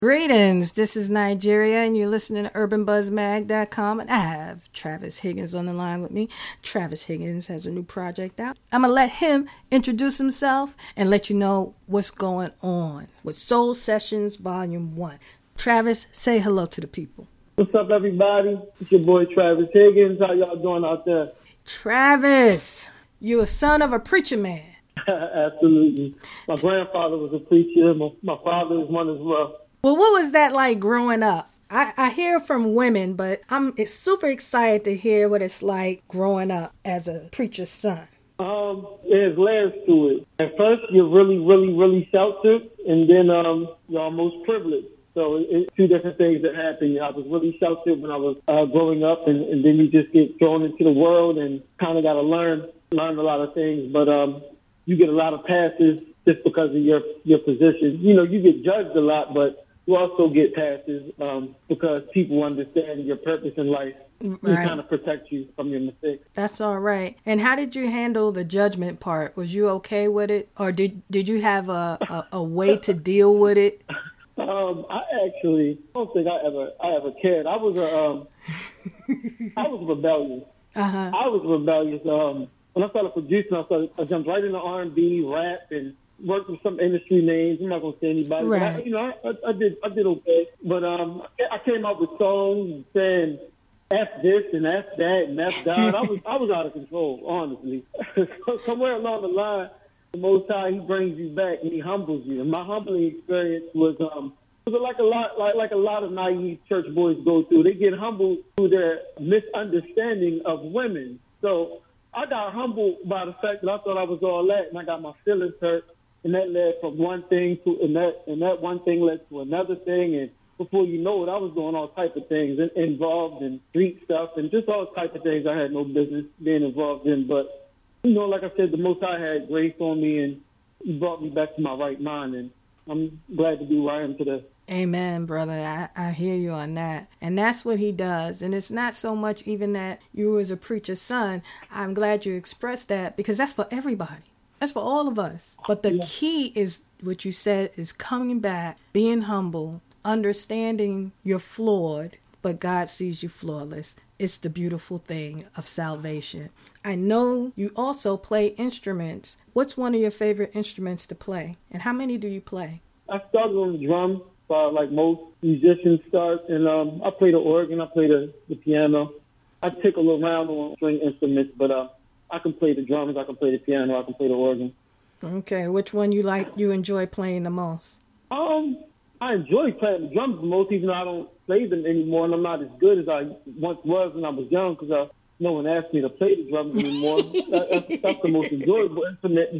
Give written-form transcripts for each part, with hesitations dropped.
Greetings, this is Nigeria, and you're listening to UrbanBuzzMag.com, and I have Travis Higgins on the line with me. Travis Higgins has a new project out. I'm going to let him introduce himself and let you know what's going on with Soul Sessions Volume 1. Travis, say hello to the people. What's up, everybody? It's your boy, Travis Higgins. How y'all doing out there? Travis, you're a son of a preacher man. Absolutely. My grandfather was a preacher. My father is one as well. Well, what was that like growing up? I hear from women, but I'm super excited to hear what it's like growing up as a preacher's son. There's layers to it. At first, you're really sheltered, and then you're almost privileged. So it's two different things that happen. I was really sheltered when I was growing up, and then you just get thrown into the world and kind of got to learn a lot of things. But you get a lot of passes just because of your position. You know, you get judged a lot, but you also get passes because people understand your purpose in life and kind of protect you from your mistakes. That's all right. And how did you handle the judgment part? Was you okay with it? Or did you have a way to deal with it? I don't think I ever cared. I was rebellious. Uh-huh. I was rebellious. When I started producing, I jumped right into R&B, rap, and worked with some industry names. I'm not gonna say anybody, right. But I did okay. But I came up with songs saying F this and F that and F God. I was out of control, honestly. So somewhere along the line, the Most High, He brings you back and He humbles you. And my humbling experience was like a lot of naive church boys go through. They get humbled through their misunderstanding of women. So I got humbled by the fact that I thought I was all that, and I got my feelings hurt. And that led from one thing to and that one thing led to another thing, and before you know it, I was doing all type of things involved in street stuff and just all type of things I had no business being involved in. But like I said, the Most High had grace on me, and He brought me back to my right mind, and I'm glad to be where I am today. Amen, brother. I hear you on that. And that's what He does. And it's not so much even that you as a preacher's son. I'm glad you expressed that, because that's for everybody. That's for all of us. But the key is what you said, is coming back, being humble, understanding you're flawed, but God sees you flawless. It's the beautiful thing of salvation. I know you also play instruments. What's one of your favorite instruments to play? And how many do you play? I started on the drums, like most musicians start. And I play the organ, I play the piano. I tickle around on string instruments, but I can play the drums, I can play the piano, I can play the organ. Okay, which one you enjoy playing the most? I enjoy playing the drums the most, even though I don't play them anymore, and I'm not as good as I once was when I was young, because no one asked me to play the drums anymore. That's the most enjoyable instrument,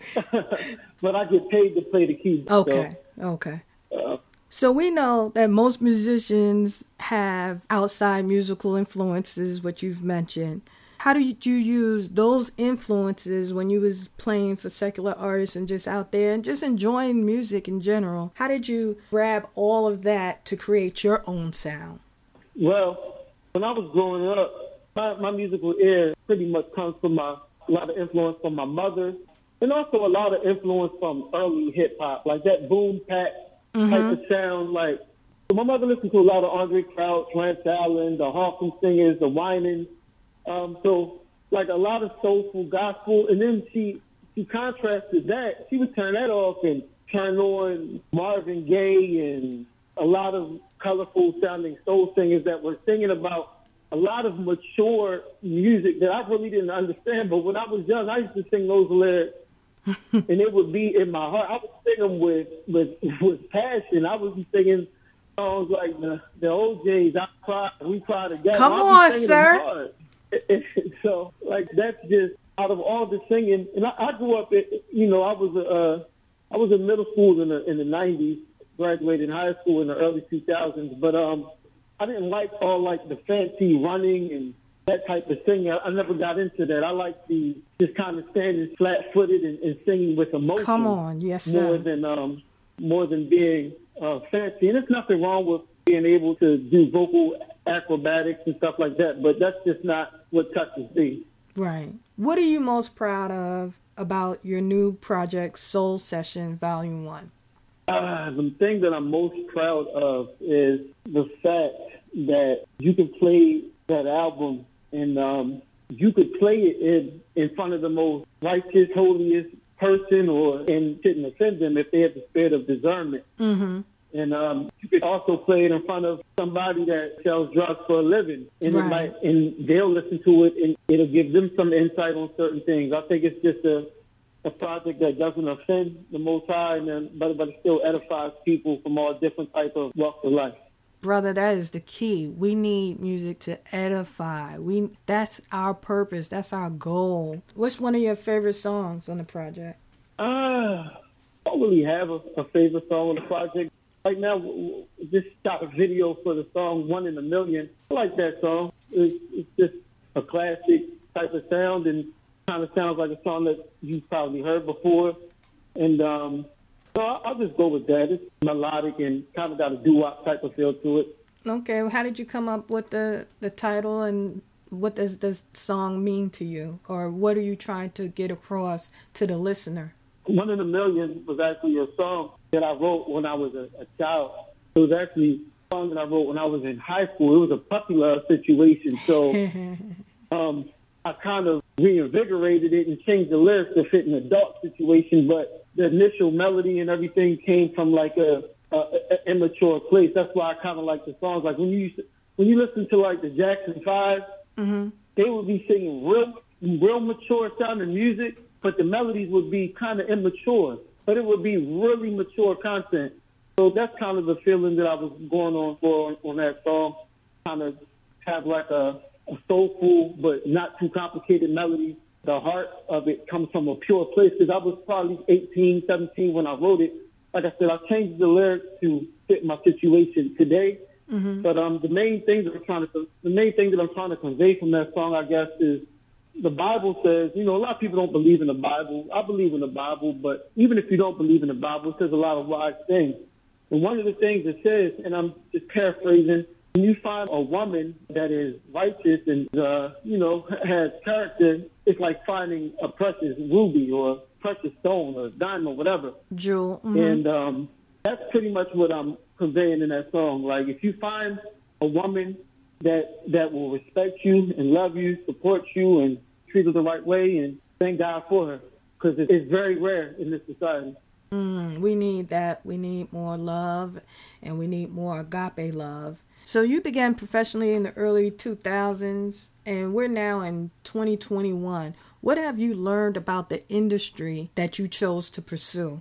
but I get paid to play the keyboard. Okay. So we know that most musicians have outside musical influences, what you've mentioned. How did you use those influences when you was playing for secular artists and just out there and just enjoying music in general? How did you grab all of that to create your own sound? Well, when I was growing up, my musical ear pretty much comes from a lot of influence from my mother, and also a lot of influence from early hip-hop, like that boom bap type of sound. Like, my mother listened to a lot of Andre Crouch, Rance Allen, the Harlem Singers, the Winans. So, like, a lot of soulful gospel, and then she contrasted that. She would turn that off and turn on Marvin Gaye and a lot of colorful-sounding soul singers that were singing about a lot of mature music that I really didn't understand. But when I was young, I used to sing those lyrics, and it would be in my heart. I would sing them with passion. I would be singing songs like the OJ's, I Cry, We Cry Together. Come on, sir. So, like, that's just out of all the singing. And I grew up, I was in middle school in the 90s, graduated high school in the early 2000s. But I didn't like all, like, the fancy running and that type of singing. I never got into that. I like the just kind of standing flat-footed and singing with emotion. Come on, yes, sir. More than being fancy. And there's nothing wrong with being able to do vocal acrobatics and stuff like that, but that's just not what touches me. Right. What are you most proud of about your new project, Soul Session Volume 1? The thing that I'm most proud of is the fact that you can play that album and you could play it in front of the most righteous, holiest person, and shouldn't offend them if they have the spirit of discernment. Mm-hmm. And you could also play it in front of somebody that sells drugs for a living, and Right. and they'll listen to it, and it'll give them some insight on certain things. I think it's just a project that doesn't offend the Most High, but it still edifies people from all different types of walks of life. Brother, that is the key. We need music to edify. That's our purpose. That's our goal. What's one of your favorite songs on the project? I don't really have a favorite song on the project. Right now, just shot a video for the song "One in a Million." I like that song. It's just a classic type of sound and kind of sounds like a song that you've probably heard before. And so I'll just go with that. It's melodic and kind of got a doo-wop type of feel to it. Okay, well, how did you come up with the title, and what does the song mean to you? Or what are you trying to get across to the listener? "One in a Million" was actually a song that I wrote when I was a child. It was actually a song that I wrote when I was in high school. It was a puppy love situation. So I kind of reinvigorated it and changed the lyrics to fit an adult situation. But the initial melody and everything came from like a immature place. That's why I kind of like the songs. Like when you listen to like the Jackson 5, Mm-hmm. they would be singing real mature sounding music, but the melodies would be kind of immature. But it would be really mature content. So that's kind of the feeling that I was going on that song. Kind of have like a soulful but not too complicated melody. The heart of it comes from a pure place because I was probably 18, 17 when I wrote it. Like I said, I changed the lyrics to fit my situation today. Mm-hmm. But the main thing that I'm trying to convey from that song, I guess, is the Bible says, a lot of people don't believe in the Bible. I believe in the Bible, but even if you don't believe in the Bible, it says a lot of wise things. And one of the things it says, and I'm just paraphrasing, when you find a woman that is righteous and, has character, it's like finding a precious ruby or a precious stone or a diamond or whatever. Jewel. Mm-hmm. And that's pretty much what I'm conveying in that song. Like, if you find a woman that will respect you and love you, support you, and treat her the right way, and thank God for her, because it's very rare in this society. We need that. We need more love, and we need more agape love. So you began professionally in the early 2000s, and we're now in 2021. What have you learned about the industry that you chose to pursue?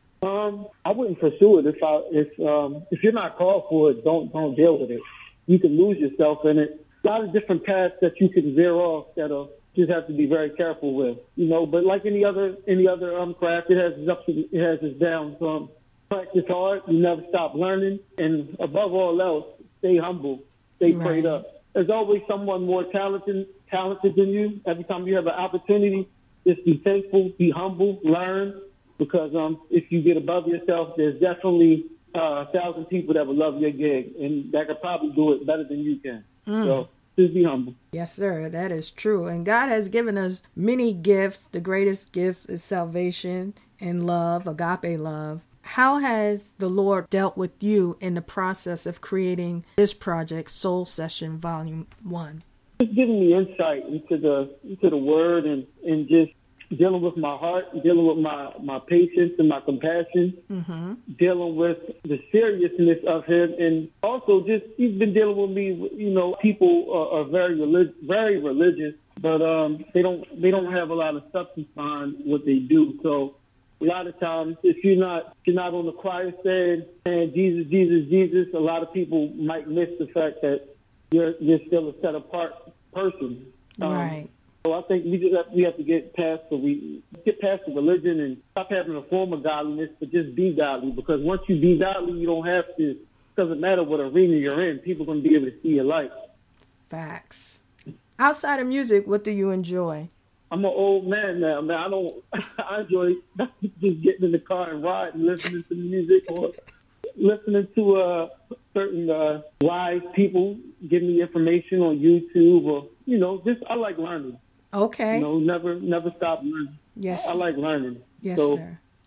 I wouldn't pursue it if you're not called for it. Don't deal with it. You can lose yourself in it. A lot of different paths that you can veer off that'll just have to be very careful with, But like any other craft, it has its ups and it has its downs. Practice hard. You never stop learning, and above all else, stay humble. Stay prayed up. There's always someone more talented than you. Every time you have an opportunity, just be thankful, be humble, learn. Because if you get above yourself, there's definitely 1,000 people that would love your gig, and that could probably do it better than you can. So just be humble. Yes, sir. That is true. And God has given us many gifts. The greatest gift is salvation and love, agape love. How has the Lord dealt with you in the process of creating this project, Soul Session Volume 1? Just giving me insight into the Word and just dealing with my heart, dealing with my patience and my compassion, dealing with the seriousness of Him, and also just He's been dealing with me. People are very religious, but they don't have a lot of substance behind what they do. So a lot of times, if you're not on the choir stand and Jesus, Jesus, Jesus, a lot of people might miss the fact that you're still a set apart person. Right. So I think we have to get past the religion and stop having a form of godliness, but just be godly. Because once you be godly, you don't have to. It doesn't matter what arena you're in. People are going to be able to see your light. Facts. Outside of music, what do you enjoy? I'm an old man now, man. I enjoy just getting in the car and riding, listening to music, or listening to certain wise people give me information on YouTube, or just I like learning. Okay. Never stop learning. Yes. I like learning. Yes, so sir.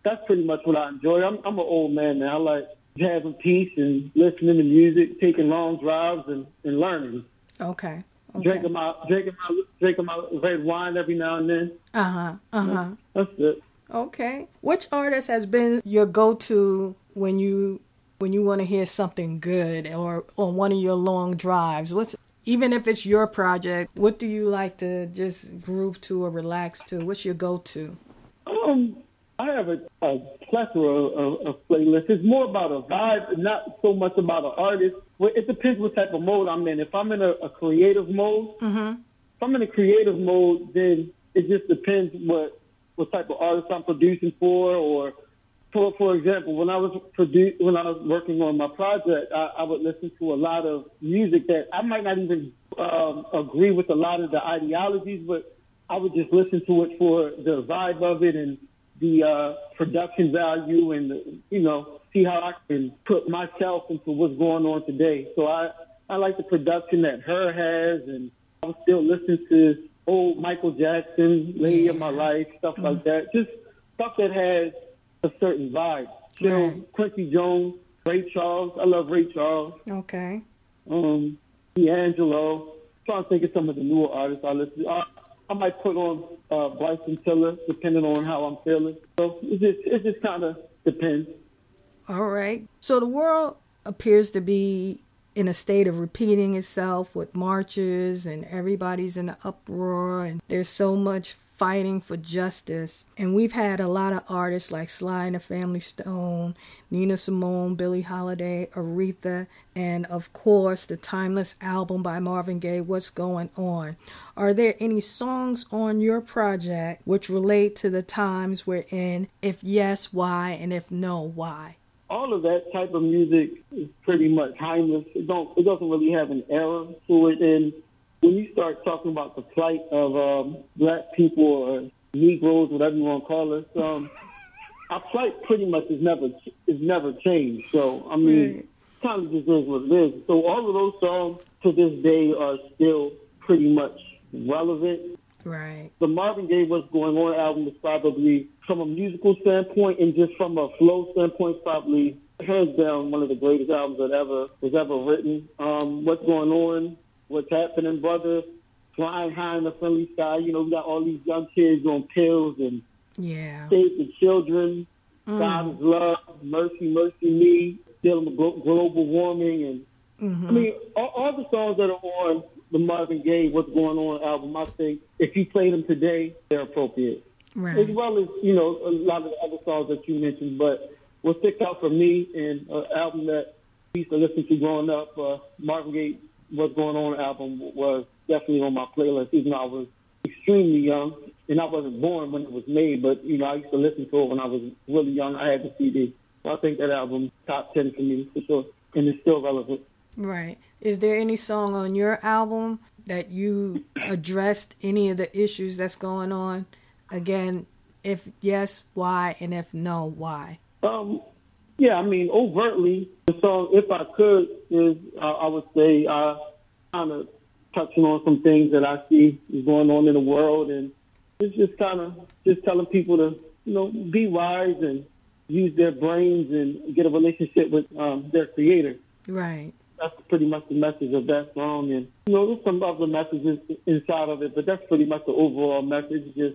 that's pretty much what I enjoy. I'm an old man now. I like having peace and listening to music, taking long drives and learning. Okay. Drinking my red wine every now and then. That's it. Okay. Which artist has been your go-to when you want to hear something good or on one of your long drives? Even if it's your project, what do you like to just groove to or relax to? What's your go-to? I have a plethora of playlists. It's more about a vibe, not so much about an artist. Well, it depends what type of mode I'm in. If I'm in a creative mode, if I'm in a creative mode, then it just depends what type of artist I'm producing for. Or, for example, when I was working on my project, I would listen to a lot of music that I might not even agree with a lot of the ideologies, but I would just listen to it for the vibe of it and the production value and, see how I can put myself into what's going on today. So I like the production that Her has, and I'm still listening to old Michael Jackson, Lady of My Life, stuff like that. Just stuff that has a certain vibe. Quincy Jones, Ray Charles. I love Ray Charles. Okay. D'Angelo. Trying to think of some of the newer artists I listen to. I might put on Bryson Tiller, depending on how I'm feeling. So it just kind of depends. All right. So the world appears to be in a state of repeating itself with marches and everybody's in an uproar and there's so much fighting for justice. And we've had a lot of artists like Sly and the Family Stone, Nina Simone, Billie Holiday, Aretha, and of course the timeless album by Marvin Gaye, What's Going On. Are there any songs on your project which relate to the times we're in? If yes, why? And if no, why? All of that type of music is pretty much timeless. It doesn't really have an era to it. And when you start talking about the plight of black people or Negroes, whatever you want to call us, our plight pretty much is never changed. So I mean, kind of just is what it is. So all of those songs to this day are still pretty much relevant. Right. The Marvin Gaye What's Going On album is probably, from a musical standpoint and just from a flow standpoint, probably hands down one of the greatest albums that was ever written. What's Going On, What's Happening, Brother, Flying High in the Friendly Sky. We got all these young kids on pills and Save the Children, God is Love, Mercy, Mercy Me, dealing with global warming. And I mean, all the songs that are on the Marvin Gaye What's Going On album, I think if you play them today, they're appropriate. Right. As well as, a lot of the other songs that you mentioned. But what sticks out for me and an album that I used to listen to growing up, Marvin Gaye What's Going On album was definitely on my playlist, even though I was extremely young. And I wasn't born when it was made, but, I used to listen to it when I was really young. I had the CD. So I think that album top 10 for me, for sure. And it's still relevant. Right. Is there any song on your album that you addressed any of the issues that's going on? Again, if yes, why? And if no, why? Yeah, I mean, overtly, the song If I Could is, I would say, kind of touching on some things that I see is going on in the world. And it's just kind of just telling people to, be wise and use their brains and get a relationship with their creator. Right. That's pretty much the message of that song. And, there's some other messages inside of it, but that's pretty much the overall message. Just,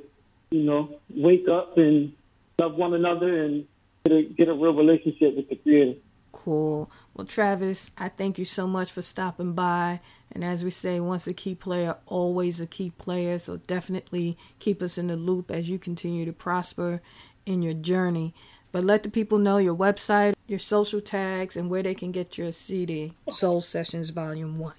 wake up and love one another and get a real relationship with the creator. Cool. Well, Travis, I thank you so much for stopping by. And as we say, once a key player, always a key player. So definitely keep us in the loop as you continue to prosper in your journey. But let the people know your website, your social tags, and where they can get your CD, Soul Sessions Volume 1.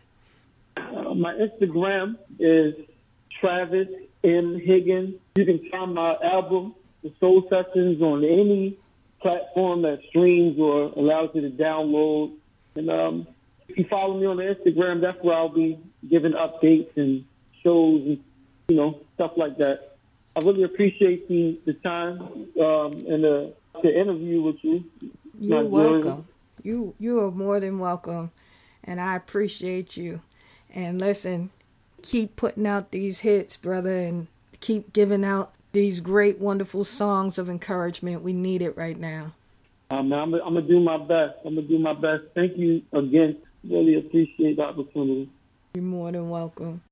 My Instagram is Travis M. Higgins. You can find my album, The Soul Sessions, on any platform that streams or allows you to download. And if you follow me on the Instagram, that's where I'll be giving updates and shows and, stuff like that. I really appreciate the time and the interview with you. You're welcome. You are more than welcome, and I appreciate you. And listen, keep putting out these hits, brother, and keep giving out these great, wonderful songs of encouragement. We need it right now. I'm gonna do my best. Thank you again. Really appreciate the opportunity. You're more than welcome.